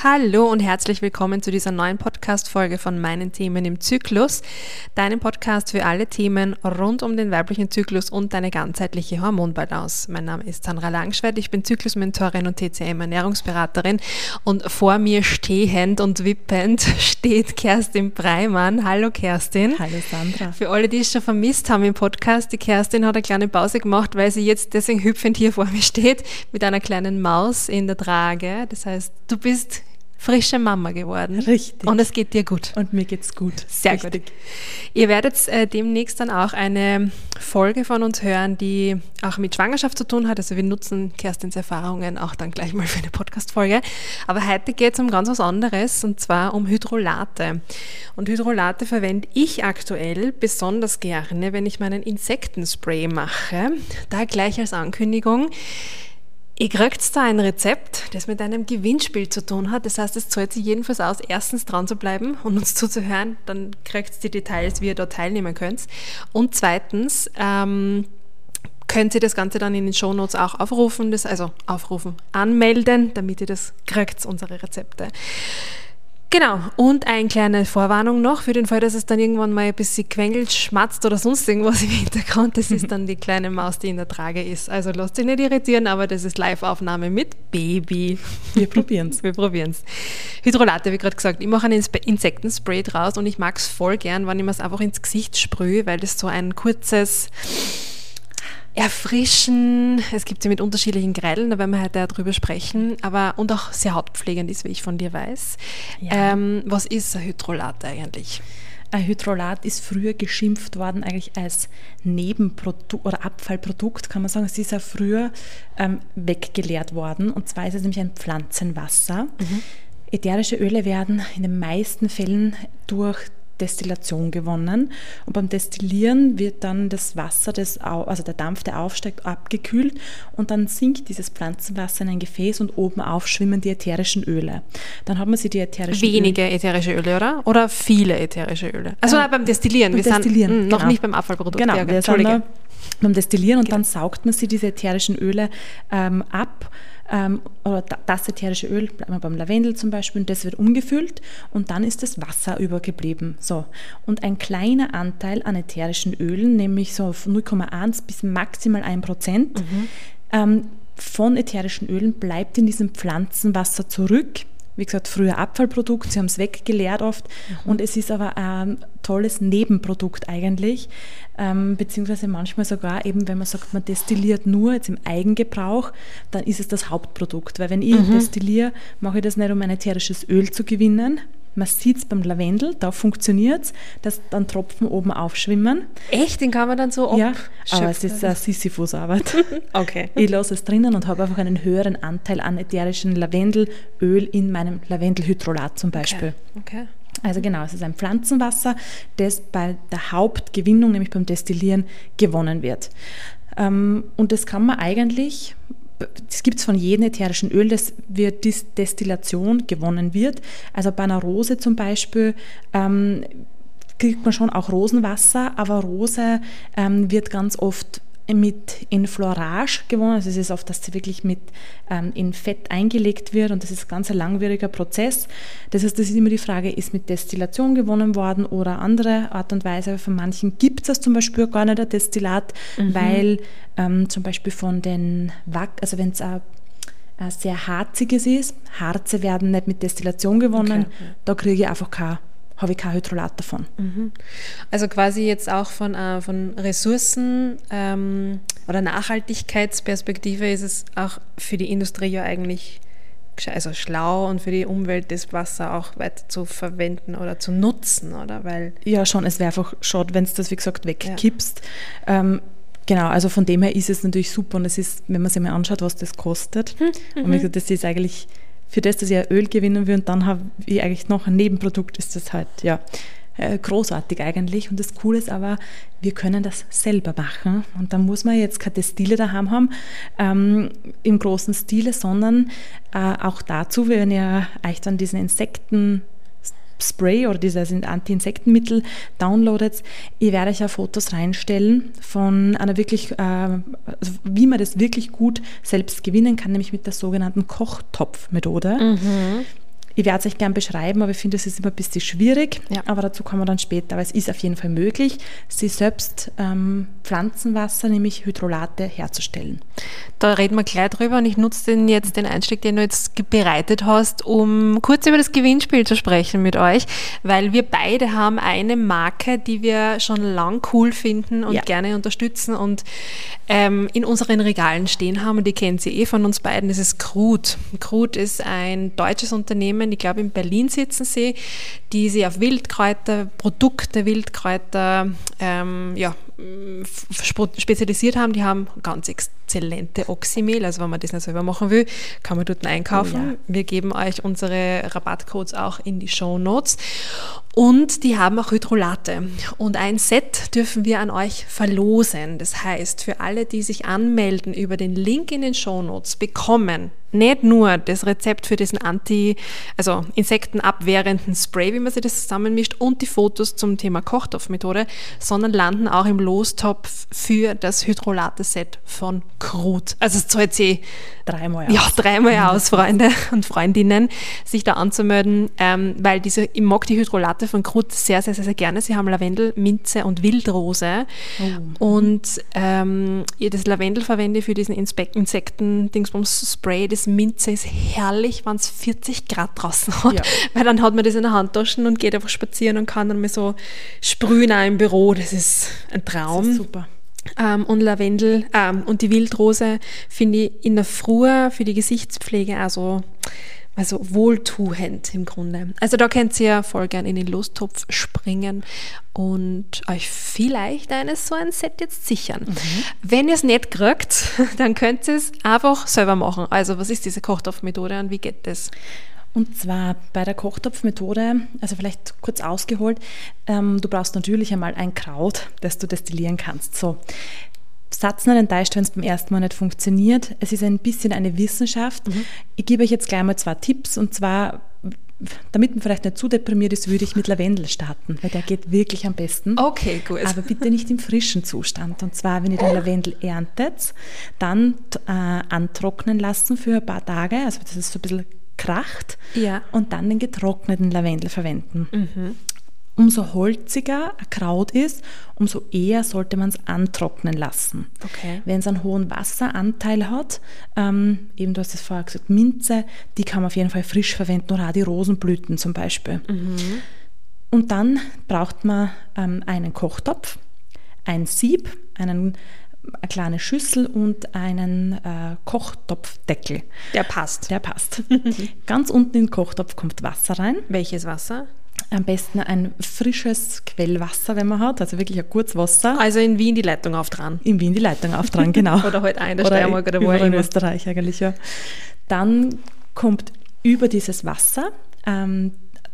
Hallo und herzlich willkommen zu dieser neuen Podcast-Folge von Meinen Themen im Zyklus, deinem Podcast für alle Themen rund um den weiblichen Zyklus und deine ganzheitliche Hormonbalance. Mein Name ist Sandra Langschwert, ich bin Zyklusmentorin und TCM-Ernährungsberaterin und vor mir stehend und wippend steht Kerstin Breimann. Hallo Kerstin. Hallo Sandra. Für alle, die es schon vermisst haben im Podcast, die Kerstin hat eine kleine Pause gemacht, weil sie jetzt deswegen hüpfend hier vor mir steht mit einer kleinen Maus in der Trage. Das heißt, du bist frische Mama geworden. Richtig. Und es geht dir gut. Und mir geht's gut. Sehr Richtig. gut. Ihr werdet demnächst dann auch eine Folge von uns hören, die auch mit Schwangerschaft zu tun hat. Also wir nutzen Kerstins Erfahrungen auch dann gleich mal für eine Podcast-Folge. Aber heute geht es um ganz was anderes, und zwar um Hydrolate. Und Hydrolate verwende ich aktuell besonders gerne, wenn ich meinen Insektenspray mache. Da gleich als Ankündigung: Ihr kriegt da ein Rezept, das mit einem Gewinnspiel zu tun hat. Das heißt, es zahlt sich jedenfalls aus, erstens dran zu bleiben und uns zuzuhören. Dann kriegt ihr die Details, wie ihr da teilnehmen könnt. Und zweitens könnt ihr das Ganze dann in den Shownotes auch anmelden, damit ihr das kriegt, unsere Rezepte. Genau, und eine kleine Vorwarnung noch, für den Fall, dass es dann irgendwann mal ein bisschen quengelt, schmatzt oder sonst irgendwas im Hintergrund. Das ist dann die kleine Maus, die in der Trage ist. Also lasst dich nicht irritieren, aber das ist Live-Aufnahme mit Baby. Wir probieren's. Wir probieren's. Hydrolate, wie gerade gesagt, ich mache einen Insektenspray draus und ich mag es voll gern, wenn ich mir es einfach ins Gesicht sprühe, weil das so ein kurzes Erfrischen, es gibt sie mit unterschiedlichen Kreideln, da werden wir heute drüber sprechen, und auch sehr hautpflegend ist, wie ich von dir weiß. Ja. Was ist ein Hydrolat eigentlich? Ein Hydrolat ist früher geschimpft worden eigentlich als Nebenprodukt oder Abfallprodukt, kann man sagen. Es ist ja früher weggeleert worden, und zwar ist es nämlich ein Pflanzenwasser. Mhm. Ätherische Öle werden in den meisten Fällen durch Destillation gewonnen, und beim Destillieren wird dann das Wasser, also der Dampf, der aufsteigt, abgekühlt, und dann sinkt dieses Pflanzenwasser in ein Gefäß und oben auf schwimmen die ätherischen Öle. Dann hat man sie die ätherischen Wenige ätherische Öle, oder? Oder viele ätherische Öle? Also beim Destillieren. Beim Destillieren, sind noch nicht beim Abfallprodukt. Genau, ja, wir sind beim Destillieren, und dann saugt man sie diese ätherischen Öle ab. Oder das ätherische Öl, bleiben wir beim Lavendel zum Beispiel, und das wird umgefüllt, und dann ist das Wasser übergeblieben. So. Und ein kleiner Anteil an ätherischen Ölen, nämlich so von 0,1 bis maximal 1%, von ätherischen Ölen bleibt in diesem Pflanzenwasser zurück. Wie gesagt, früher Abfallprodukt, sie haben es weggeleert oft, und es ist aber ein tolles Nebenprodukt eigentlich, beziehungsweise manchmal sogar eben, wenn man sagt, man destilliert nur jetzt im Eigengebrauch, dann ist es das Hauptprodukt, weil wenn ich destilliere, mache ich das nicht, um ein ätherisches Öl zu gewinnen. Man sieht es beim Lavendel, da funktioniert es, dass dann Tropfen oben aufschwimmen. Echt? Den kann man dann so Ja, aber es ist eine Sisyphus-Arbeit. Okay. Ich lasse es drinnen und habe einfach einen höheren Anteil an ätherischen Lavendelöl in meinem Lavendelhydrolat zum Beispiel. Okay. Also genau, es ist ein Pflanzenwasser, das bei der Hauptgewinnung, nämlich beim Destillieren, gewonnen wird. Und das kann man eigentlich... Das gibt es von jedem ätherischen Öl, das wird die Destillation gewonnen wird. Also bei einer Rose zum Beispiel kriegt man schon auch Rosenwasser, aber Rose wird ganz oft mit Enfleurage gewonnen. Also es ist oft, dass sie wirklich in Fett eingelegt wird, und das ist ganz ein langwieriger Prozess. Das heißt, das ist immer die Frage, ist mit Destillation gewonnen worden oder andere Art und Weise. Von manchen gibt es das zum Beispiel gar nicht, ein Destillat, weil zum Beispiel von den also wenn es ein sehr harziges ist, Harze werden nicht mit Destillation gewonnen, da kriege ich einfach habe ich kein Hydrolat davon. Also quasi jetzt auch von Ressourcen oder Nachhaltigkeitsperspektive ist es auch für die Industrie ja eigentlich schlau und für die Umwelt das Wasser auch weiter zu verwenden oder zu nutzen, oder? Weil ja, schon, es wäre einfach schade, wenn du das, wie gesagt, wegkippst. Ja. Genau, also von dem her ist es natürlich super, und es ist, wenn man sich mal anschaut, was das kostet, und wie gesagt, das ist eigentlich für das, dass ich ein Öl gewinnen will, und dann habe ich eigentlich noch ein Nebenprodukt, ist das halt, ja, großartig eigentlich. Und das Coole ist aber, wir können das selber machen. Und da muss man jetzt keine Destille daheim haben, im großen Stile, sondern auch dazu, wenn ihr euch dann diesen Insektenspray oder dieses Anti-Insektenmittel downloadet, ich werde euch ja Fotos reinstellen von einer wirklich, also wie man das wirklich gut selbst gewinnen kann, nämlich mit der sogenannten Kochtopfmethode. Ich werde es euch gern beschreiben, aber ich finde, es ist immer ein bisschen schwierig. Ja. Aber dazu kommen wir dann später. Aber es ist auf jeden Fall möglich, sie selbst Pflanzenwasser, nämlich Hydrolate, herzustellen. Da reden wir gleich drüber und ich nutze jetzt den Einstieg, den du jetzt bereitet hast, um kurz über das Gewinnspiel zu sprechen mit euch, weil wir beide haben eine Marke, die wir schon lang cool finden und gerne unterstützen und in unseren Regalen stehen haben, und die kennt sie von uns beiden. Das ist Krut. Krut ist ein deutsches Unternehmen, ich glaube in Berlin sitzen sie, die sich auf Wildkräuter, Produkte, Wildkräuter spezialisiert haben. Die haben ganz exzellente Oxymehl, also wenn man das nicht selber machen will, kann man dort einkaufen. Oh ja. Wir geben euch unsere Rabattcodes auch in die Shownotes. Und die haben auch Hydrolate. Und ein Set dürfen wir an euch verlosen. Das heißt, für alle, die sich anmelden über den Link in den Shownotes, bekommen nicht nur das Rezept für diesen insektenabwehrenden Spray, wie man sich das zusammenmischt, und die Fotos zum Thema Kochtopfmethode, sondern landen auch im Lostopf für das Hydrolate-Set von Krut. Also es zahlt sich dreimal aus. Ja, dreimal aus, Freunde und Freundinnen, sich da anzumelden, weil ich mag die Hydrolate von Krut sehr, sehr, sehr, sehr gerne. Sie haben Lavendel, Minze und Wildrose. Oh. Und das Lavendel verwende ich für diesen Insekten-Dingsbums-Spray. Das Minze ist herrlich, wenn es 40 Grad draußen hat, weil dann hat man das in der Handtasche und geht einfach spazieren und kann dann mal so sprühen auch im Büro. Das ist ein Traum. Das ist super. Und Lavendel und die Wildrose finde ich in der Früh für die Gesichtspflege also wohltuend im Grunde. Also da könnt ihr voll gern in den Lostopf springen und euch vielleicht so ein Set jetzt sichern. Mhm. Wenn ihr es nicht kriegt, dann könnt ihr es einfach selber machen. Also was ist diese Kochtopfmethode und wie geht das? Und zwar bei der Kochtopfmethode, also vielleicht kurz ausgeholt, du brauchst natürlich einmal ein Kraut, das du destillieren kannst. So, Satz nicht enttäuscht, wenn es beim ersten Mal nicht funktioniert. Es ist ein bisschen eine Wissenschaft. Mhm. Ich gebe euch jetzt gleich mal 2 Tipps, und zwar, damit man vielleicht nicht zu deprimiert ist, würde ich mit Lavendel starten, weil der geht wirklich am besten. Okay, gut. Aber bitte nicht im frischen Zustand. Und zwar, wenn ihr den Lavendel erntet, dann antrocknen lassen für ein paar Tage, also das ist so ein bisschen kracht, und dann den getrockneten Lavendel verwenden. Mhm. Umso holziger ein Kraut ist, umso eher sollte man es antrocknen lassen. Okay. Wenn es einen hohen Wasseranteil hat, eben du hast es vorher gesagt, Minze, die kann man auf jeden Fall frisch verwenden, oder auch die Rosenblüten zum Beispiel. Mhm. Und dann braucht man einen Kochtopf, ein Sieb, eine kleine Schüssel und einen Kochtopfdeckel. Der passt. Ganz unten in den Kochtopf kommt Wasser rein. Welches Wasser? Am besten ein frisches Quellwasser, wenn man hat, also wirklich ein gutes Wasser. Also in Wien die Leitung aufdran. In Wien die Leitung aufdran, genau. Oder halt auch in der Steiermark oder wo in Österreich eigentlich, ja. Dann kommt über dieses Wasser ein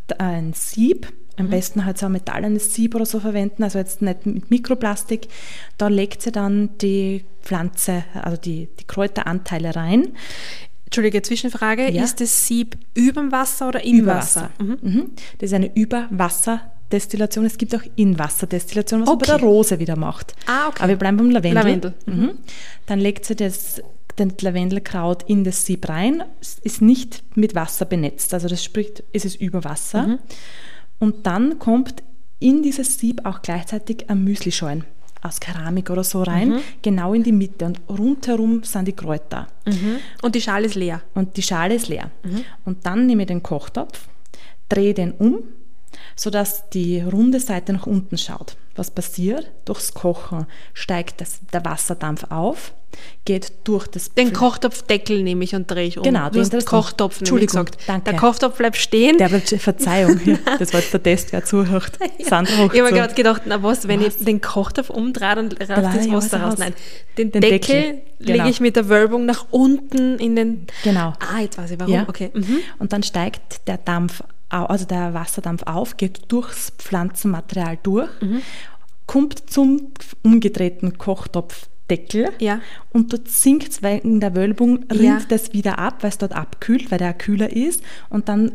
Sieb, am besten halt so ein metallenes Sieb oder so verwenden, also jetzt nicht mit Mikroplastik. Da legt sie dann die Pflanze, also die Kräuteranteile rein. Entschuldige, Zwischenfrage. Ja? Ist das Sieb über dem Wasser oder im Wasser? Mhm. Das ist eine Überwasserdestillation. Es gibt auch Inwasserdestillation, was man bei der Rose wieder macht. Ah, okay. Aber wir bleiben beim Lavendel. Mhm. Dann legt sie den Lavendelkraut in das Sieb rein. Es ist nicht mit Wasser benetzt, also das spricht, es ist über Wasser. Mhm. Und dann kommt in dieses Sieb auch gleichzeitig ein Müslischalen aus Keramik oder so rein, genau in die Mitte, und rundherum sind die Kräuter. Mhm. Und die Schale ist leer? Und die Schale ist leer. Mhm. Und dann nehme ich den Kochtopf, drehe den um, sodass die runde Seite nach unten schaut. Was passiert? Durchs Kochen steigt der Wasserdampf auf, geht durch das... Den Kochtopfdeckel nehme ich und drehe ich um. Genau. Du hast Kochtopf nämlich gesagt. Danke. Der Kochtopf bleibt stehen. Verzeihung, das war jetzt der Test, wer zuhört. Sandra, ich habe mir gerade gedacht, wenn ich den Kochtopf umdrehe, dann rauscht das Wasser raus. Nein, den Deckel lege ich mit der Wölbung nach unten in den... Genau. Jetzt weiß ich warum. Ja. Okay. Und dann steigt der Wasserdampf auf, geht durchs Pflanzenmaterial durch, kommt zum umgedrehten Kochtopfdeckel, und dort sinkt es wegen der Wölbung, rinnt das wieder ab, weil es dort abkühlt, weil der kühler ist, und dann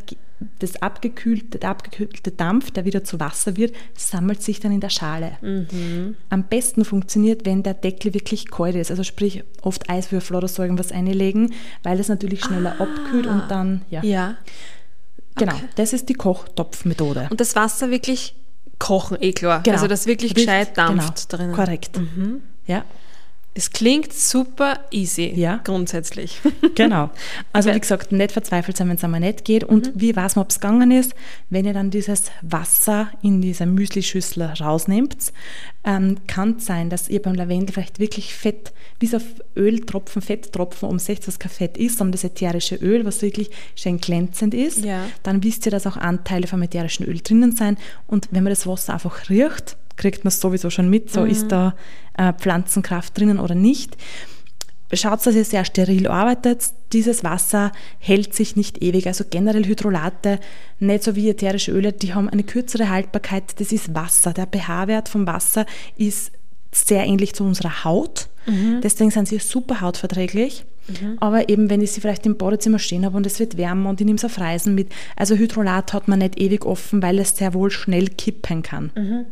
der abgekühlte Dampf, der wieder zu Wasser wird, sammelt sich dann in der Schale. Mhm. Am besten funktioniert, wenn der Deckel wirklich kalt ist, also sprich oft Eiswürfel oder so irgendwas einlegen, weil es natürlich schneller abkühlt und dann, Genau, das ist die Kochtopfmethode. Und das Wasser wirklich kochen, klar. Genau. Also das wirklich gescheit dampft drinnen. Korrekt. Ja. Es klingt super easy, Ja. grundsätzlich. Genau. Also wie gesagt, nicht verzweifelt sein, wenn es einmal nicht geht. Und wie weiß man, ob es gegangen ist? Wenn ihr dann dieses Wasser in dieser Müslischüssel rausnehmt, kann es sein, dass ihr beim Lavendel vielleicht wirklich Fett, bis auf Öltropfen, Fetttropfen umsetzt, was kein Fett ist, sondern das ätherische Öl, was wirklich schön glänzend ist. Ja. Dann wisst ihr, dass auch Anteile vom ätherischen Öl drinnen sein. Und wenn man das Wasser einfach riecht, kriegt man es sowieso schon mit, so ist da Pflanzenkraft drinnen oder nicht. Schaut, dass ihr sehr steril arbeitet. Dieses Wasser hält sich nicht ewig. Also generell Hydrolate, nicht so wie ätherische Öle, die haben eine kürzere Haltbarkeit. Das ist Wasser. Der pH-Wert vom Wasser ist sehr ähnlich zu unserer Haut. Deswegen sind sie super hautverträglich. Aber eben, wenn ich sie vielleicht im Badezimmer stehen habe und es wird wärmer und ich nehme es auf Reisen mit. Also Hydrolat hat man nicht ewig offen, weil es sehr wohl schnell kippen kann.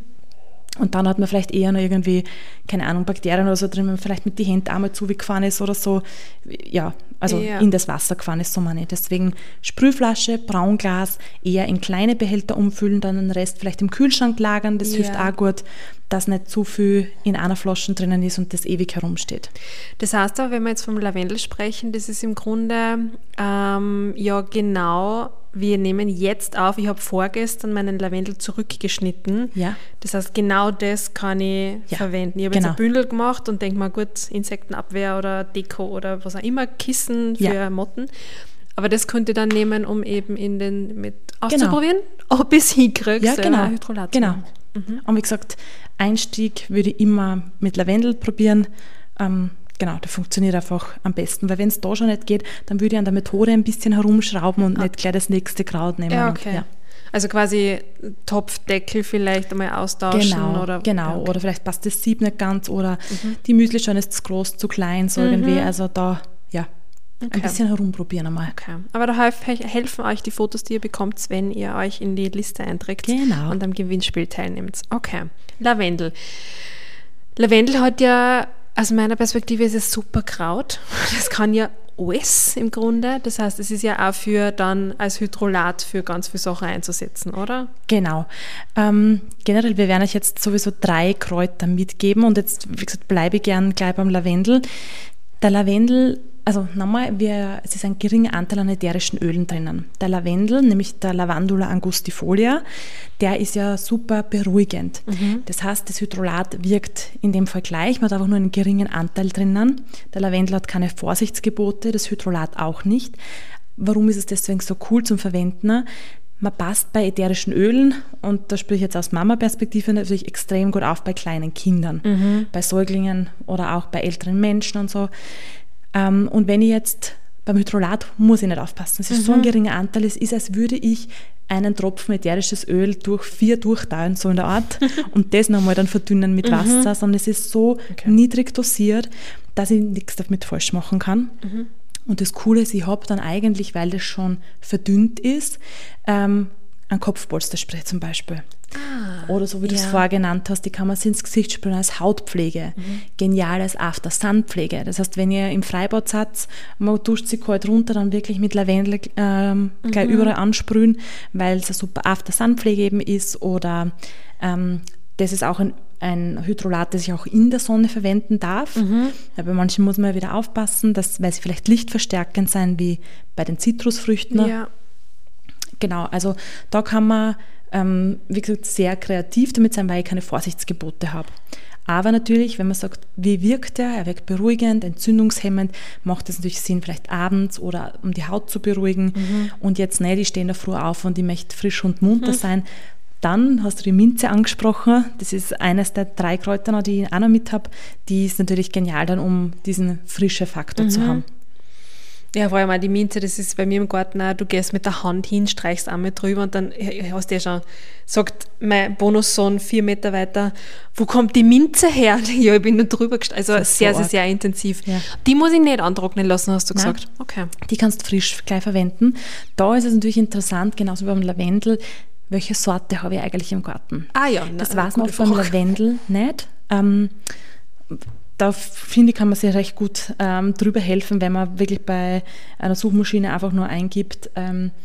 Und dann hat man vielleicht eher noch irgendwie, keine Ahnung, Bakterien oder so drin, wenn man vielleicht mit den Händen einmal zugefahren ist oder so. Ja, also in das Wasser gefahren ist, so meine ich. Deswegen Sprühflasche, Braunglas, eher in kleine Behälter umfüllen, dann den Rest vielleicht im Kühlschrank lagern. Das hilft auch gut, dass nicht zu viel in einer Flasche drinnen ist und das ewig herumsteht. Das heißt aber, wenn wir jetzt vom Lavendel sprechen, das ist im Grunde ja genau, wir nehmen jetzt auf, ich habe vorgestern meinen Lavendel zurückgeschnitten. Ja. Das heißt, genau das kann ich verwenden. Ich habe jetzt ein Bündel gemacht und denke mal, gut, Insektenabwehr oder Deko oder was auch immer, Kissen für Motten. Aber das könnte ich dann nehmen, um eben mit auszuprobieren, ob ich es hinkriege, Hydrolat zu machen. Und wie gesagt, Einstieg würde ich immer mit Lavendel probieren. Genau, das funktioniert einfach am besten, weil wenn es da schon nicht geht, dann würde ich an der Methode ein bisschen herumschrauben und nicht gleich das nächste Kraut nehmen. Ja, okay. Ja. Also quasi Topfdeckel vielleicht einmal austauschen. Oder vielleicht passt das Sieb nicht ganz oder die Müslischale ist zu groß, zu klein, so irgendwie. Also da, ein bisschen herumprobieren einmal. Okay. Aber da helfen euch die Fotos, die ihr bekommt, wenn ihr euch in die Liste einträgt und am Gewinnspiel teilnehmt. Okay. Lavendel. Lavendel hat ja, aus meiner Perspektive ist es super Kraut. Das kann ja alles im Grunde. Das heißt, es ist ja auch für dann als Hydrolat für ganz viele Sachen einzusetzen, oder? Genau. Generell, wir werden euch jetzt sowieso 3 Kräuter mitgeben und jetzt, wie gesagt, bleibe ich gern gleich beim Lavendel. Der Lavendel, also nochmal, es ist ein geringer Anteil an ätherischen Ölen drinnen. Der Lavendel, nämlich der Lavandula angustifolia, der ist ja super beruhigend. Das heißt, das Hydrolat wirkt in dem Fall gleich, man hat einfach nur einen geringen Anteil drinnen. Der Lavendel hat keine Vorsichtsgebote, das Hydrolat auch nicht. Warum ist es deswegen so cool zum Verwenden? Man passt bei ätherischen Ölen, und da spreche ich jetzt aus Mama-Perspektive, natürlich extrem gut auf bei kleinen Kindern, bei Säuglingen oder auch bei älteren Menschen und so. Und wenn ich jetzt beim Hydrolat muss ich nicht aufpassen, es ist so ein geringer Anteil, es ist, als würde ich einen Tropfen ätherisches Öl durch 4 durchteilen, so in der Art, und das nochmal dann verdünnen mit Wasser, sondern es ist so niedrig dosiert, dass ich nichts damit falsch machen kann. Und das Coole ist, ich habe dann eigentlich, weil das schon verdünnt ist, ein Kopfpolsterspray zum Beispiel. Oder so wie du es vorher genannt hast, die kann man sich ins Gesicht sprühen als Hautpflege. Genial als After-Sun-Pflege. Das heißt, wenn ihr im Freibad seid, man duscht sich kalt runter, dann wirklich mit Lavendel gleich überall ansprühen, weil es eine super After-Sun-Pflege eben ist. Oder das ist auch ein Hydrolat, das ich auch in der Sonne verwenden darf. Ja, bei manchen muss man ja wieder aufpassen, weil sie vielleicht lichtverstärkend sein, wie bei den Zitrusfrüchten. Ja. Genau, also da kann man, wie gesagt, sehr kreativ damit sein, weil ich keine Vorsichtsgebote habe. Aber natürlich, wenn man sagt, wie wirkt er? Er wirkt beruhigend, entzündungshemmend, macht es natürlich Sinn, vielleicht abends oder um die Haut zu beruhigen. Und jetzt nicht, ich stehe in der Früh auf und ich möchte frisch und munter sein. Dann hast du die Minze angesprochen. Das ist eines der 3 Kräuter, die ich auch noch mit habe. Die ist natürlich genial dann, um diesen frischen Faktor zu haben. Ja, vor allem auch die Minze, das ist bei mir im Garten auch, du gehst mit der Hand hin, streichst einmal drüber und dann hast du ja schon, sagt mein Bonussohn 4 Meter weiter, wo kommt die Minze her? Ja, ich bin nur drüber gestreicht, also sehr, sehr, sehr intensiv. Ja. Die muss ich nicht antrocknen lassen, hast du gesagt. Okay. Die kannst du frisch gleich verwenden. Da ist es natürlich interessant, genauso wie beim Lavendel, welche Sorte habe ich eigentlich im Garten? Das weiß man beim Lavendel nicht. Da finde ich, kann man sich recht gut drüber helfen, wenn man wirklich bei einer Suchmaschine einfach nur eingibt,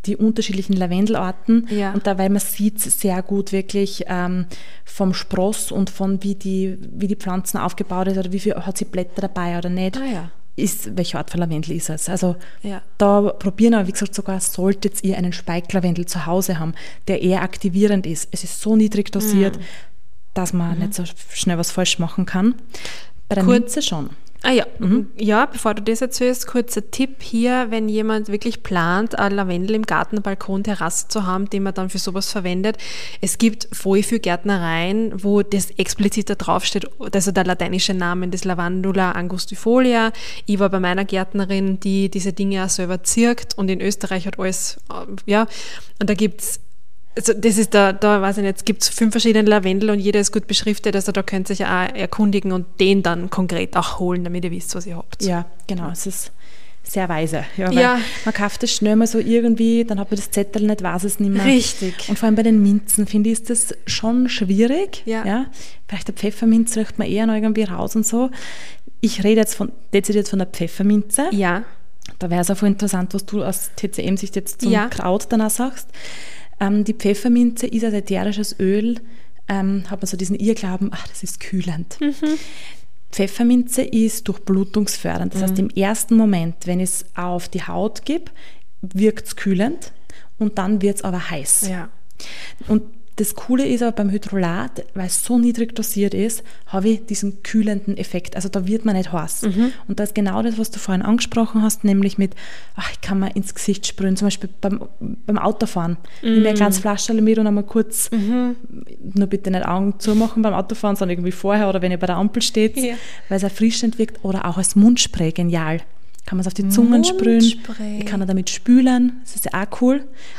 die unterschiedlichen Lavendelarten. Ja. Und dabei man sieht sehr gut wirklich vom Spross und von wie die Pflanzen aufgebaut ist oder wie viel hat sie Blätter dabei oder nicht. Welche Art von Lavendel ist es. Also da probieren, aber wie gesagt, sogar solltet ihr einen Speiklavendel zu Hause haben, der eher aktivierend ist. Es ist so niedrig dosiert, dass man nicht so schnell was falsch machen kann. Bei der Minze schon. Ja, bevor du das erzählst, kurzer Tipp hier, wenn jemand wirklich plant, ein Lavendel im Garten, Balkon, Terrasse zu haben, den man dann für sowas verwendet. Es gibt voll viele Gärtnereien, wo das explizit da draufsteht, also der lateinische Name des Lavandula angustifolia. Ich war bei meiner Gärtnerin, die diese Dinge auch selber zirkt, und in Österreich hat alles, und da gibt's, also das ist da weiß ich nicht, es gibt 5 verschiedene Lavendel und jeder ist gut beschriftet, also da könnt ihr euch auch erkundigen und den dann konkret auch holen, damit ihr wisst, was ihr habt. Ja, genau, es ist sehr weise. Weil man kauft das schnell mal so irgendwie, dann hat man das Zettel nicht, weiß es nicht mehr. Richtig. Und vor allem bei den Minzen, finde ich, ist das schon schwierig. Ja. Vielleicht der Pfefferminz riecht man eher noch irgendwie raus und so. Ich rede jetzt dezidiert von der Pfefferminze. Ja. Da wäre es auch voll interessant, was du aus TCM-Sicht jetzt zum Kraut danach sagst. Die Pfefferminze ist als ätherisches Öl, hat man so diesen Irrglauben, das ist kühlend. Pfefferminze ist durchblutungsfördernd. Das heißt, im ersten Moment, wenn ich es auf die Haut gebe, wirkt es kühlend und dann wird es aber heiß. Ja. Und das Coole ist aber beim Hydrolat, weil es so niedrig dosiert ist, habe ich diesen kühlenden Effekt. Also da wird man nicht heiß. Und das ist genau das, was du vorhin angesprochen hast, nämlich mit, ich kann mir ins Gesicht sprühen, zum Beispiel beim Autofahren. Nimm mir ein kleines Flascherl mit und einmal kurz, nur bitte nicht Augen zumachen beim Autofahren, sondern irgendwie vorher oder wenn ihr bei der Ampel steht, weil es erfrischend wirkt. Oder auch als Mundspray, genial. Kann man es auf die Zungen sprühen. Ich kann damit spülen, das ist ja auch cool.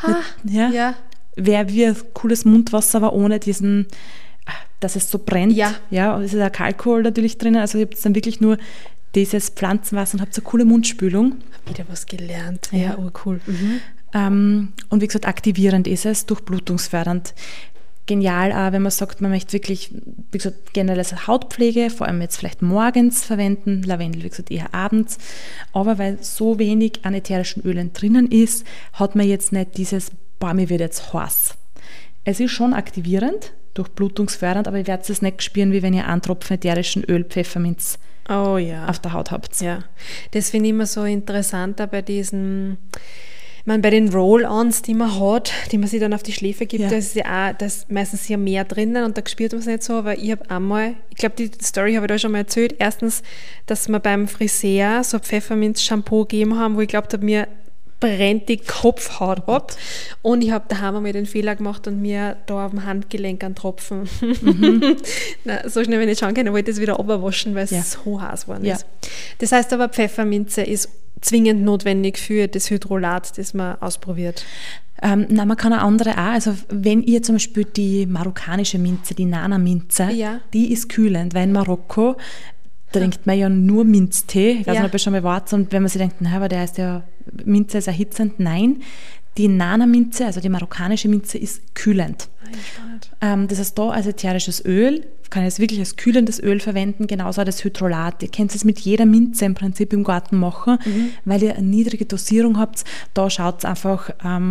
Wäre wie ein cooles Mundwasser, aber ohne diesen, dass es so brennt. Und es ist auch Alkohol natürlich drin. Also ihr habt dann wirklich nur dieses Pflanzenwasser und habt so eine coole Mundspülung. Wieder was gelernt. Ja, cool. Und wie gesagt, aktivierend ist es, durchblutungsfördernd. Genial auch, wenn man sagt, man möchte wirklich, wie gesagt, generell als Hautpflege, vor allem jetzt vielleicht morgens verwenden, Lavendel, wie gesagt, eher abends. Aber weil so wenig an ätherischen Ölen drinnen ist, hat man jetzt nicht dieses mir wird jetzt heiß. Es ist schon aktivierend, durchblutungsfördernd, aber ihr werdet es nicht spüren, wie wenn ihr einen Tropfen ätherischen Öl, Pfefferminz auf der Haut habt. Ja, das finde ich immer so interessant bei diesen, bei den Roll-Ons, die man hat, die man sich dann auf die Schläfe gibt, da ist ja auch, da ist meistens ja mehr drinnen und da spürt man es nicht so, aber ich habe einmal, ich glaube, die Story habe ich da schon mal erzählt, erstens, dass wir beim Friseur so Pfefferminz-Shampoo gegeben haben, wo ich glaube, mir brennt die Kopfhaut ab. Und ich habe daheim einmal den Fehler gemacht und mir da auf dem Handgelenk einen Tropfen. So schnell, wenn ich schauen kann, wollte ich das wieder abwaschen, weil es so heiß geworden ist. Das heißt aber, Pfefferminze ist zwingend notwendig für das Hydrolat, das man ausprobiert. Man kann auch andere auch. Also wenn ihr zum Beispiel die marokkanische Minze, die Nana-Minze, die ist kühlend, weil in Marokko trinkt man ja nur Minztee. Ich weiß nicht, ob ihr schon mal wart. Und wenn man sich denkt, aber der heißt ja, Minze ist erhitzend. Nein, die Nana-Minze, also die marokkanische Minze, ist kühlend. Das heißt, da als ätherisches Öl, kann ich es wirklich als kühlendes Öl verwenden, genauso auch das Hydrolat. Ihr könnt es mit jeder Minze im Prinzip im Garten machen, weil ihr eine niedrige Dosierung habt. Da schaut es einfach,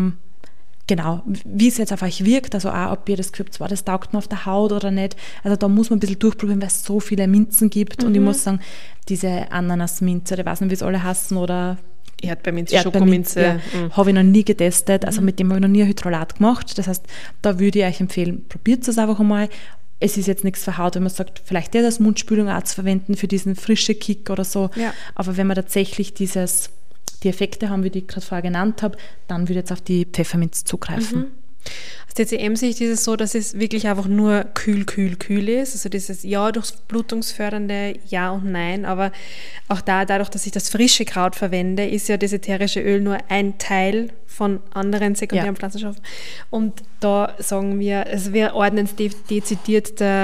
wie es jetzt auf euch wirkt, also auch, ob ihr das Gefühl habt, das taugt mir auf der Haut oder nicht. Also da muss man ein bisschen durchprobieren, weil es so viele Minzen gibt. Und ich muss sagen, diese Ananasminze, ich weiß nicht, wie es alle heißen, oder Erdbeerminze, Schokominze. Habe ich noch nie getestet, also mit dem habe ich noch nie ein Hydrolat gemacht. Das heißt, da würde ich euch empfehlen, probiert es einfach einmal. Es ist jetzt nichts für Haut, wenn man sagt, vielleicht der als Mundspülung auch zu verwenden für diesen frischen Kick oder so. Aber wenn man tatsächlich die Effekte haben, wie ich gerade vorher genannt habe, dann würde ich jetzt auf die Pfefferminz zugreifen. Aus TCM-Sicht ist es so, dass es wirklich einfach nur kühl ist. Also dieses durchblutungsfördernde Ja und Nein, aber auch dadurch, dass ich das frische Kraut verwende, ist ja das ätherische Öl nur ein Teil von anderen sekundären Pflanzenstoffen. Und da sagen wir, also wir ordnen es dezidiert der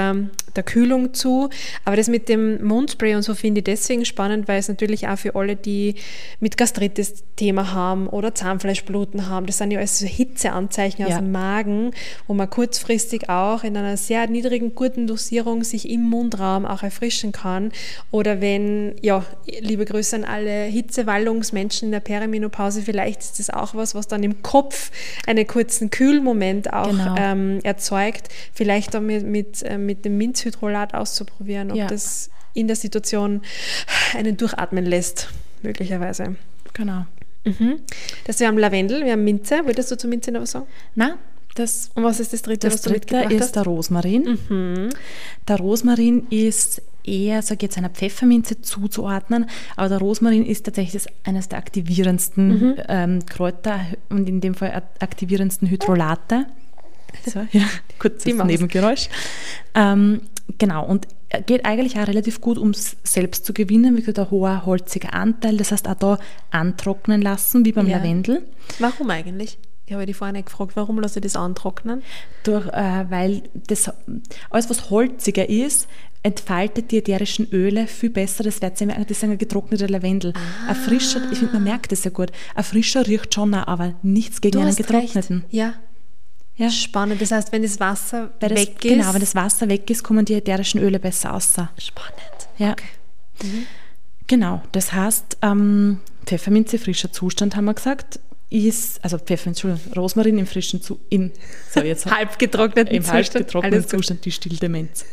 der Kühlung zu. Aber das mit dem Mundspray und so finde ich deswegen spannend, weil es natürlich auch für alle, die mit Gastritis Thema haben oder Zahnfleischbluten haben, das sind ja alles so Hitzeanzeichen aus dem Magen, wo man kurzfristig auch in einer sehr niedrigen, guten Dosierung sich im Mundraum auch erfrischen kann. Oder wenn, liebe Grüße an alle Hitzewallungsmenschen in der Perimenopause, vielleicht ist das auch was dann im Kopf einen kurzen Kühlmoment auch erzeugt. Vielleicht auch mit dem Minzhydrolat auszuprobieren, ob das in der Situation einen durchatmen lässt, möglicherweise. Genau. Wir haben Lavendel, wir haben Minze. Wolltest du zu Minze noch was sagen? Nein. Und was ist das dritte, was du mitgebracht hast? Das dritte ist der Rosmarin. Der Rosmarin ist eher, sage ich jetzt, einer Pfefferminze zuzuordnen, aber der Rosmarin ist tatsächlich eines der aktivierendsten Kräuter und in dem Fall aktivierendsten Hydrolate. So, kurzes Nebengeräusch. Genau, und geht eigentlich auch relativ gut, um es selbst zu gewinnen. Wie gesagt, ein hoher holziger Anteil, das heißt auch da antrocknen lassen, wie beim Lavendel. Warum eigentlich? Ich habe die vorhin gefragt, warum lasse ich das antrocknen? Weil das, alles, was holziger ist, entfaltet die ätherischen Öle viel besser. Das wird merken, das ist ein getrockneter Lavendel. Ein frischer, ich finde, man merkt das ja gut, ein frischer riecht schon auch, aber nichts gegen einen getrockneten. Recht. Ja. Spannend. Das heißt, wenn das Wasser weg ist. Genau, wenn das Wasser weg ist, kommen die ätherischen Öle besser raus. Spannend. Ja. Okay. Genau, das heißt, Pfefferminze, frischer Zustand, haben wir gesagt, Rosmarin im frischen halb getrockneten Zustand, die Stilldemenz.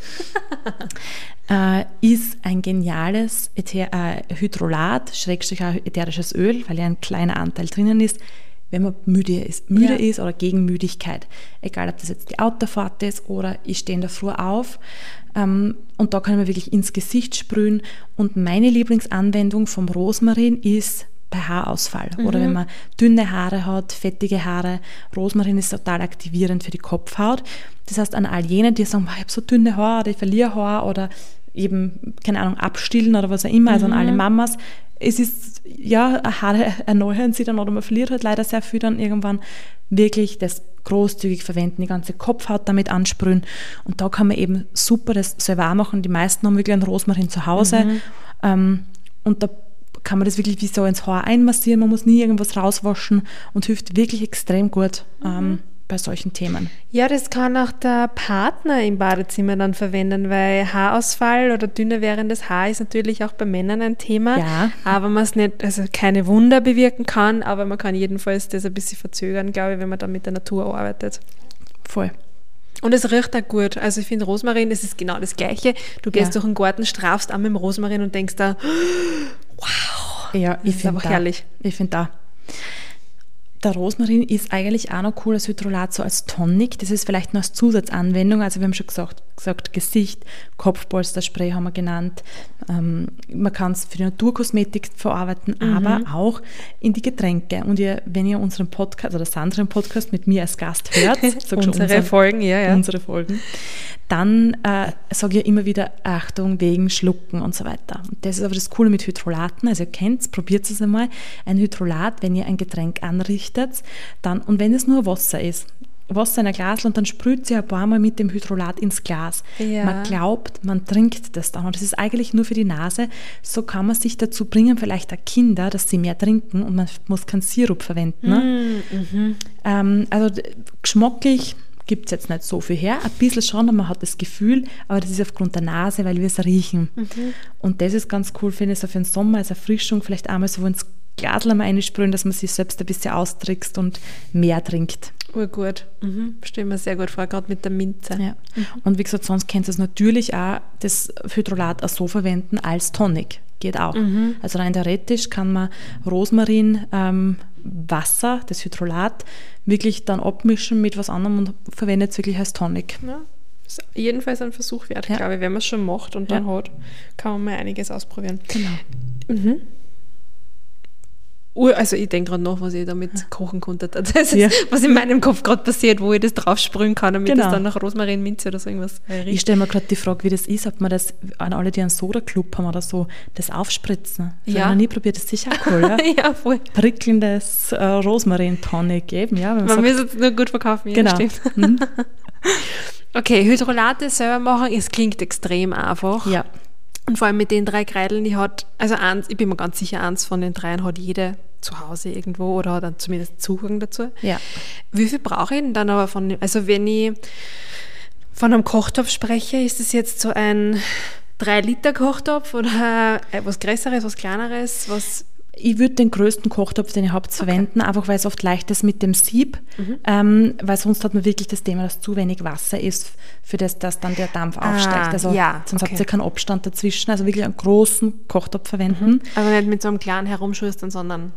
Ist ein geniales Hydrolat, Schrägstrich auch ätherisches Öl, weil ja ein kleiner Anteil drinnen ist, wenn man müde ist oder gegen Müdigkeit. Egal, ob das jetzt die Autofahrt ist oder ich stehe in der Früh auf. Und da kann man wirklich ins Gesicht sprühen. Und meine Lieblingsanwendung vom Rosmarin ist bei Haarausfall oder wenn man dünne Haare hat, fettige Haare. Rosmarin ist total aktivierend für die Kopfhaut. Das heißt, an all jene, die sagen, ich habe so dünne Haare oder ich verliere Haare oder eben, keine Ahnung, abstillen oder was auch immer, also an alle Mamas. Es ist, Haare erneuern sie dann oder man verliert halt leider sehr viel dann irgendwann. Wirklich das großzügig verwenden, die ganze Kopfhaut damit ansprühen. Und da kann man eben super das selber auch machen. Die meisten haben wirklich einen Rosmarin zu Hause. Und da kann man das wirklich wie so ins Haar einmassieren. Man muss nie irgendwas rauswaschen und hilft wirklich extrem gut bei solchen Themen. Ja, das kann auch der Partner im Badezimmer dann verwenden, weil Haarausfall oder dünner werdendes Haar ist natürlich auch bei Männern ein Thema, aber man es nicht, also keine Wunder bewirken kann, aber man kann jedenfalls das ein bisschen verzögern, glaube ich, wenn man dann mit der Natur arbeitet. Voll. Und es riecht auch gut. Also ich finde Rosmarin, das ist genau das Gleiche. Du gehst durch den Garten, strafst an mit dem Rosmarin und denkst da, wow, ja, ich finde einfach herrlich. Ich finde da. Der Rosmarin ist eigentlich auch noch cool als Hydrolat, so als Tonic. Das ist vielleicht noch als Zusatzanwendung. Also wir haben schon gesagt Gesicht, Kopfpolsterspray haben wir genannt. Man kann es für die Naturkosmetik verarbeiten, aber auch in die Getränke. Und wenn ihr unseren Podcast oder Sandra im Podcast mit mir als Gast hört, unsere Folgen, dann sage ich immer wieder Achtung wegen Schlucken und so weiter. Und das ist aber das Coole mit Hydrolaten. Also ihr kennt es, probiert es einmal. Ein Hydrolat, wenn ihr ein Getränk anrichtet, dann, und wenn es nur Wasser ist, Wasser in ein Glas und dann sprüht sie ein paar Mal mit dem Hydrolat ins Glas. Ja. Man glaubt, man trinkt das dann und das ist eigentlich nur für die Nase. So kann man sich dazu bringen, vielleicht auch Kinder, dass sie mehr trinken und man muss keinen Sirup verwenden. Ne? Also geschmacklich gibt es jetzt nicht so viel her. Ein bisschen schon, und man hat das Gefühl, aber das ist aufgrund der Nase, weil wir es riechen. Und das ist ganz cool, finde ich, so für den Sommer als Erfrischung, vielleicht einmal so ins Glas mal einsprühen, dass man sich selbst ein bisschen austrickst und mehr trinkt. Urgut. Stelle mir sehr gut vor, gerade mit der Minze. Ja. Und wie gesagt, sonst könnt ihr es natürlich auch, das Hydrolat auch so verwenden als Tonic. Geht auch. Also rein theoretisch kann man Rosmarin, Wasser, das Hydrolat, wirklich dann abmischen mit was anderem und verwendet es wirklich als Tonic. Ja, ist jedenfalls ein Versuch wert, glaube ich. Wenn man es schon macht und dann hat, kann man mal einiges ausprobieren. Genau. Also ich denke gerade nach, was ich damit kochen konnte. Das ist, was in meinem Kopf gerade passiert, wo ich das draufsprühen kann, damit das dann nach Rosmarin, Minze oder so irgendwas riecht. Ich stelle mir gerade die Frage, wie das ist, ob man das an alle, die einen Soda-Club haben oder so, das aufspritzen. Das habe ich noch nie probiert, das ist sicher cool. Ja, ja voll. Prickelndes Rosmarin-Tonic geben. Ja, man muss es nur gut verkaufen, genau. Stimmt. Okay, Hydrolate selber machen, es klingt extrem einfach. Ja. Und vor allem mit den 3 Kreideln, ich bin mir ganz sicher, eins von den 3 hat jede zu Hause irgendwo oder hat dann zumindest Zugang dazu. Ja. Wie viel brauche ich denn dann aber also wenn ich von einem Kochtopf spreche, ist es jetzt so ein 3-Liter-Kochtopf oder was Größeres, was Kleineres, was... Ich würde den größten Kochtopf, den ihr habt, verwenden, einfach weil es oft leicht ist mit dem Sieb, weil sonst hat man wirklich das Thema, dass zu wenig Wasser ist, für das dann der Dampf aufsteigt. Also sonst habt ihr keinen Abstand dazwischen, also wirklich einen großen Kochtopf verwenden. Also nicht mit so einem kleinen herumschustern, sondern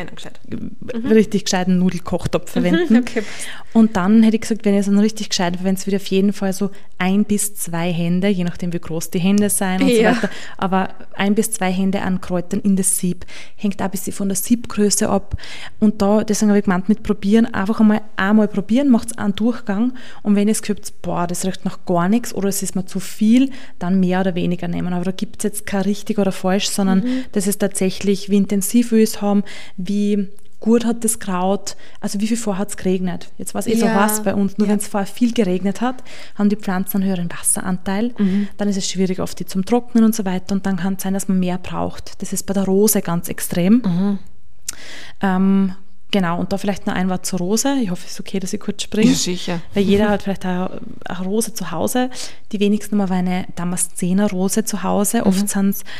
richtig gescheiten Nudelkochtopf verwenden. Okay. Und dann hätte ich gesagt, wenn ihr so einen richtig gescheiten verwendet, würde ich auf jeden Fall so 1 bis 2 Hände, je nachdem wie groß die Hände sein und so weiter, aber 1 bis 2 Hände an Kräutern in das Sieb. Hängt auch ein bisschen von der Siebgröße ab. Und da, deswegen habe ich gemeint, mit probieren, einfach einmal probieren, macht einen Durchgang und wenn ihr es gehört, das riecht nach gar nichts oder es ist mir zu viel, dann mehr oder weniger nehmen. Aber da gibt es jetzt kein richtig oder falsch, sondern das ist tatsächlich, wie intensiv wir es haben, wie gut hat das Kraut, also wie viel vorher hat es geregnet. Jetzt war es so heiß bei uns, nur wenn es vorher viel geregnet hat, haben die Pflanzen einen höheren Wasseranteil, dann ist es schwierig oft die zum Trocknen und so weiter und dann kann es sein, dass man mehr braucht. Das ist bei der Rose ganz extrem. Genau, und da vielleicht noch ein Wort zur Rose. Ich hoffe, es ist okay, dass ich kurz springe. Ja, sicher. Weil jeder hat vielleicht eine Rose zu Hause. Die wenigsten haben aber eine Damaszener-Rose zu Hause. Oft sind es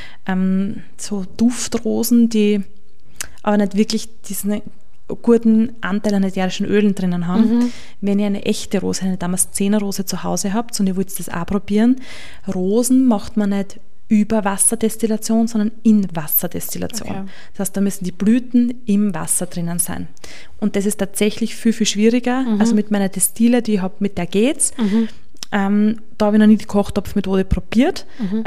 so Duftrosen, die aber nicht wirklich diesen guten Anteil an ätherischen Ölen drinnen haben. Wenn ihr eine echte Rose, eine Damaszener-Rose zu Hause habt und ihr wollt das auch probieren, Rosen macht man nicht über Wasserdestillation, sondern in Wasserdestillation. Okay. Das heißt, da müssen die Blüten im Wasser drinnen sein. Und das ist tatsächlich viel, viel schwieriger. Also mit meiner Destille, die ich habe, mit der geht's. Da habe ich noch nie die Kochtopfmethode probiert.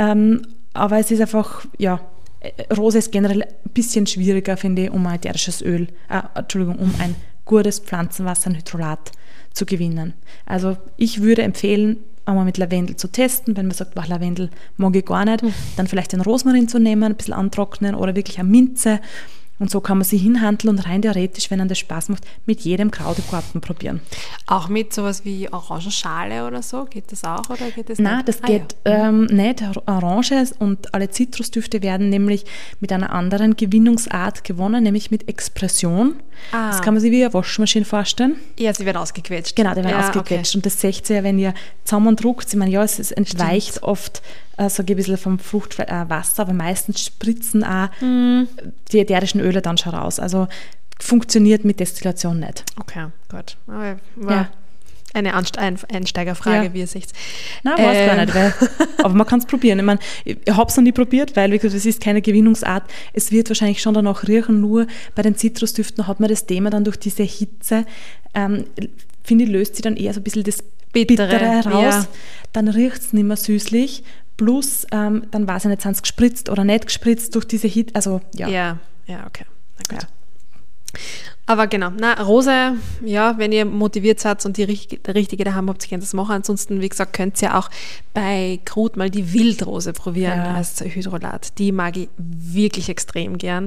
Aber es ist einfach, Rose ist generell ein bisschen schwieriger, finde ich, um ein ätherisches Öl, um ein gutes Pflanzenwasser, ein Hydrolat zu gewinnen. Also ich würde empfehlen, einmal mit Lavendel zu testen. Wenn man sagt, Lavendel mag ich gar nicht, dann vielleicht den Rosmarin zu nehmen, ein bisschen antrocknen oder wirklich eine Minze. Und so kann man sie hinhandeln und rein theoretisch, wenn einem das Spaß macht, mit jedem Kraut im Garten probieren. Auch mit sowas wie Orangenschale oder so? Geht das auch oder geht das Nein, nicht? Das geht nicht. Orange und alle Zitrusdüfte werden nämlich mit einer anderen Gewinnungsart gewonnen, nämlich mit Expression. Das kann man sich wie eine Waschmaschine vorstellen. Ja, sie werden ausgequetscht. Genau, die werden ausgequetscht. Okay. Und das seht ihr ja, wenn ihr zusammendruckt. Ich meine, es entweicht oft so ein bisschen vom Fruchtwasser, aber meistens spritzen auch die ätherischen Öle dann schon raus. Also funktioniert mit Destillation nicht. Okay, gut. Aber eine Einsteigerfrage, wie ihr seht. Nein, weiß gar nicht. Aber man kann es probieren. Ich meine, ich habe es noch nie probiert, weil, wie gesagt, es ist keine Gewinnungsart. Es wird wahrscheinlich schon danach riechen, nur bei den Zitrusdüften hat man das Thema dann durch diese Hitze, finde ich, löst sie dann eher so ein bisschen das Bittere heraus. Ja. Dann riecht es nicht mehr süßlich. Plus, dann weiß ich nicht, sind es gespritzt oder nicht gespritzt durch diese Hitze. Also, ja, okay. Na gut. Ja. Aber genau, Rose, wenn ihr motiviert seid und die richtige daheim habt, könnt ihr das machen. Ansonsten, wie gesagt, könnt ihr auch bei Krut mal die Wildrose probieren als Hydrolat. Die mag ich wirklich extrem gern.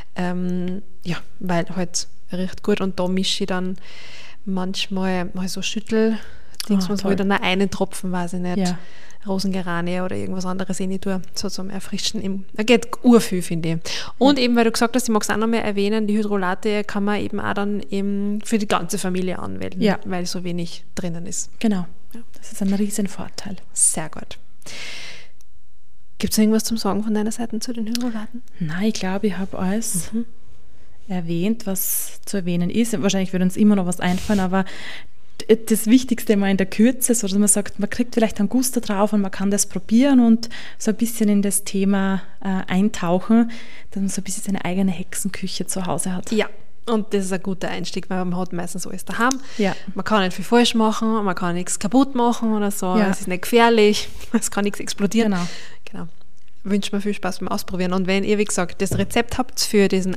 Weil halt riecht gut und da mische ich dann manchmal mal so Schüttel-Dings, wo ich dann einen Tropfen, weiß ich nicht, Rosengeranie oder irgendwas anderes rein tue, so zum Erfrischen. Da geht urviel, finde ich. Und eben, weil du gesagt hast, ich mag es auch noch mehr erwähnen, die Hydrolate kann man eben auch dann eben für die ganze Familie anwenden, weil so wenig drinnen ist. Genau, das ist ein riesen Vorteil. Sehr gut. Gibt es irgendwas zum Sagen von deiner Seite zu den Hydrolaten? Nein, ich glaube, ich habe alles erwähnt, was zu erwähnen ist. Wahrscheinlich würde uns immer noch was einfallen, aber das Wichtigste mal in der Kürze, so dass man sagt, man kriegt vielleicht einen Guster drauf und man kann das probieren und so ein bisschen in das Thema eintauchen, dass man so ein bisschen seine eigene Hexenküche zu Hause hat. Ja, und das ist ein guter Einstieg, weil man hat meistens alles daheim. Ja. Man kann nicht viel falsch machen, man kann nichts kaputt machen oder so, es ist nicht gefährlich, es kann nichts explodieren. Genau. Wünsche mir viel Spaß beim Ausprobieren. Und wenn ihr, wie gesagt, das Rezept habt für diesen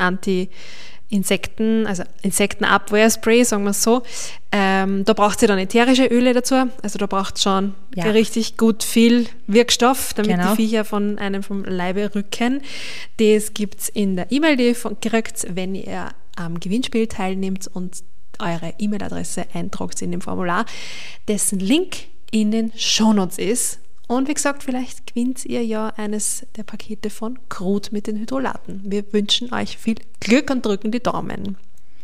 Insektenabwehrspray, sagen wir es so, da braucht ihr dann ätherische Öle dazu, also da braucht es schon richtig gut viel Wirkstoff, damit die Viecher von einem vom Leibe rücken. Das gibt es in der E-Mail, die ihr kriegt, wenn ihr am Gewinnspiel teilnimmt und eure E-Mail-Adresse eintragt in dem Formular, dessen Link in den Shownotes ist. Und wie gesagt, vielleicht gewinnt ihr ja eines der Pakete von Krut mit den Hydrolaten. Wir wünschen euch viel Glück und drücken die Daumen.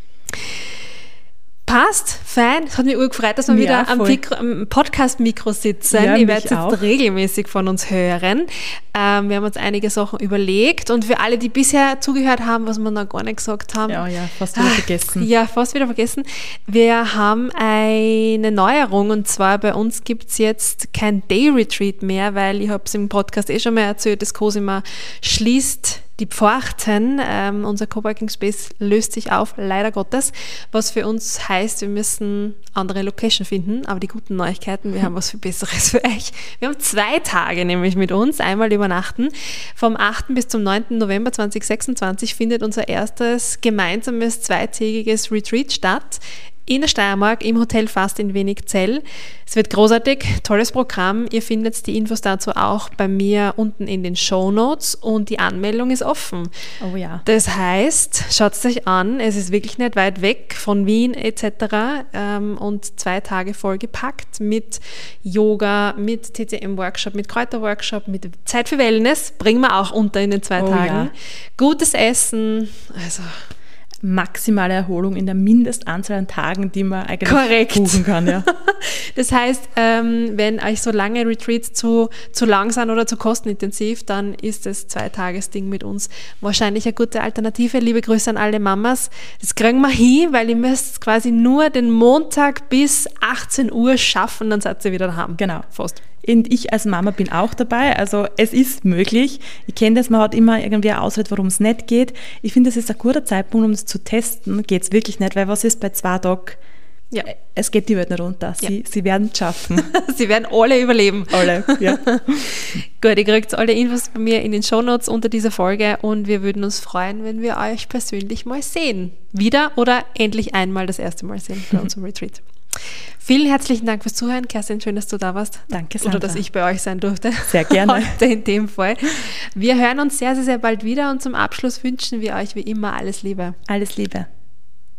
Passt, fein. Es hat mich gefreut, dass wir wieder am Podcast-Mikro sitzen. Ja, ihr werdet jetzt auch regelmäßig von uns hören. Wir haben uns einige Sachen überlegt und für alle, die bisher zugehört haben, was wir noch gar nicht gesagt haben. Ja, fast wieder vergessen. Ja, fast wieder vergessen. Wir haben eine Neuerung und zwar bei uns gibt es jetzt kein Day-Retreat mehr, weil ich habe es im Podcast schon mal erzählt, das Cosima schließt die Pforten. Unser Coworking Space löst sich auf, leider Gottes, was für uns heißt, wir müssen andere Location finden, aber die guten Neuigkeiten, wir haben was viel Besseres für euch. Wir haben 2 Tage nämlich mit uns, einmal übernachten. Vom 8. bis zum 9. November 2026 findet unser erstes gemeinsames 2-tägiges Retreat statt. In der Steiermark, im Hotel Fast in Wenigzell. Es wird großartig, tolles Programm. Ihr findet die Infos dazu auch bei mir unten in den Shownotes und die Anmeldung ist offen. Oh ja. Das heißt, schaut es euch an, es ist wirklich nicht weit weg von Wien etc. Und 2 Tage vollgepackt mit Yoga, mit TCM-Workshop, mit Kräuter-Workshop, mit Zeit für Wellness, bringen wir auch unter in den 2 Tagen. Ja. Gutes Essen, also maximale Erholung in der Mindestanzahl an Tagen, die man eigentlich buchen kann. Ja. Das heißt, wenn euch so lange Retreats zu lang sind oder zu kostenintensiv, dann ist das 2-Tages-Ding mit uns wahrscheinlich eine gute Alternative. Liebe Grüße an alle Mamas. Das kriegen wir hin, weil ihr müsst quasi nur den Montag bis 18 Uhr schaffen, dann seid ihr wieder daheim. Genau. Fast. Und ich als Mama bin auch dabei, also es ist möglich. Ich kenne das, man hat immer irgendwie eine Ausrede, warum es nicht geht. Ich finde, das ist ein guter Zeitpunkt, um es zu testen. Geht es wirklich nicht, weil was ist bei 2 Tagen? Ja. Es geht die Welt nicht runter. Sie werden es schaffen. Sie werden alle überleben. Alle, ja. Gut, ihr kriegt alle Infos bei mir in den Shownotes unter dieser Folge und wir würden uns freuen, wenn wir euch persönlich mal sehen. Wieder oder endlich einmal das erste Mal sehen bei unserem Retreat. Vielen herzlichen Dank fürs Zuhören. Kerstin, schön, dass du da warst. Danke, Sandra. Oder dass ich bei euch sein durfte. Sehr gerne. Heute in dem Fall. Wir hören uns sehr, sehr, sehr bald wieder und zum Abschluss wünschen wir euch wie immer alles Liebe. Alles Liebe.